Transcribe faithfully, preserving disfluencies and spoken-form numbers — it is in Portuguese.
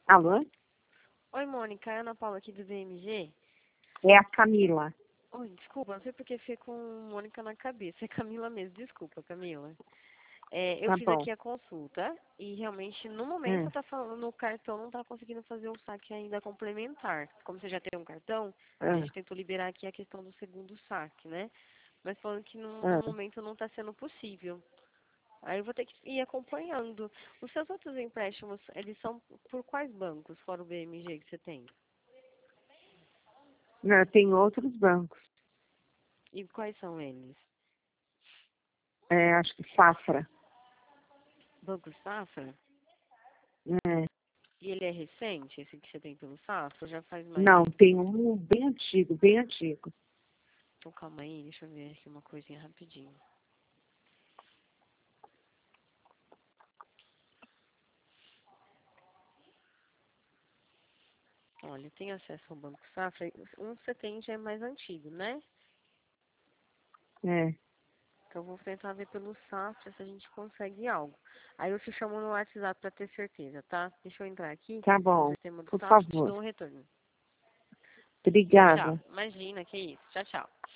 Alô? Oi, Mônica, é a Ana Paula aqui do B M G. É a Camila. Oi, desculpa, não sei porque fiquei com Mônica na cabeça. É Camila mesmo, desculpa, Camila. É, eu Tá fiz bom. aqui a consulta e realmente no momento Hum, tá falando no cartão não tá conseguindo fazer o saque ainda complementar. Como você já tem um cartão, a hum, gente tentou liberar aqui a questão do segundo saque, né? Mas falando que no, no hum. momento não está sendo possível. Aí eu vou ter que ir acompanhando. Os seus outros empréstimos, eles são por quais bancos, fora o B M G que você tem? Não, tem outros bancos. E quais são eles? É, acho que Safra. Banco Safra? É. E ele é recente, esse que você tem pelo Safra? Ou já faz mais Não, tempo? tem um bem antigo, bem antigo. Então calma aí, deixa eu ver aqui uma coisinha rapidinho. Olha, tem acesso ao Banco Safra. Um você tem já é mais antigo, né? É. Então eu vou tentar ver pelo Safra se a gente consegue algo. Aí eu te chamo no WhatsApp pra ter certeza, tá? Deixa eu entrar aqui Tá no bom. sistema do Por Safra e te favor. dou um retorno. Tchau, tchau. Obrigada. Imagina, que isso. Tchau, tchau.